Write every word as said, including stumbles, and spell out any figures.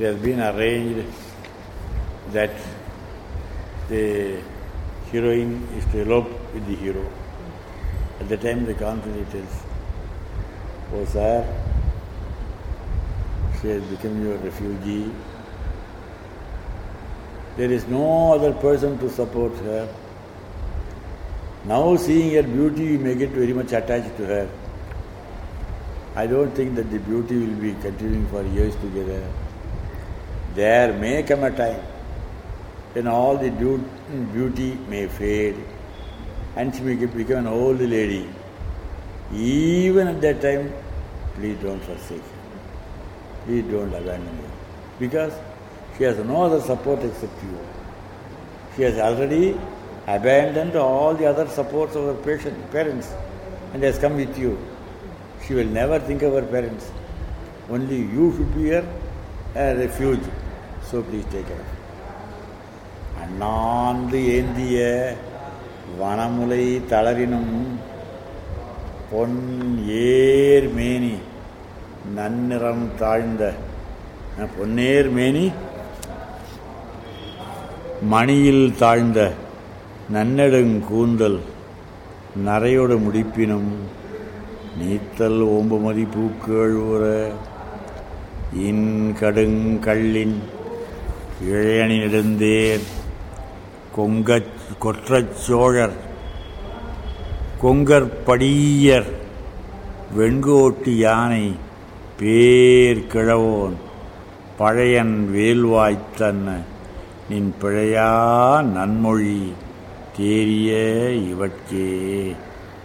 has been arranged that the heroine is to elope with the hero. At the time the confidant tells, "Oh sir, she has become your refugee. There is no other person to support her. Now seeing her beauty, you may get very much attached to her. I don't think that the beauty will be continuing for years together. There may come a time when all the beauty may fade and she may become an old lady. Even at that time, please don't forsake her. Please don't abandon her. Because she has no other support except you. She has already abandoned all the other supports of her patient, parents and has come with you. She will never think of her parents. Only you should be her a refuge. So please take care. அண்ணாந்து ஏந்திய வனமுலை தளரினும் பொன் ஏர் மேனி நன்னிறம் தாழ்ந்த பொன்னேர் மேனி மணியில் தாழ்ந்த நன்னெடுங்கூந்தல் நரையோடு முடிப்பினும் நீத்தல் ஓம்புமதி பூக்கேழ்வுற இன் கடுங்கள்ளின் இழையணி நெடுந்தேர் கொங்கச் கொற்றச் சோழர் கொங்கற்படியர் வெண்கோட்டி யானை பேர் கிழவோன் பழையன் வேல்வாய்த்தன்ன நின் பிழையா நன்மொழி தேரிய இவட்கே.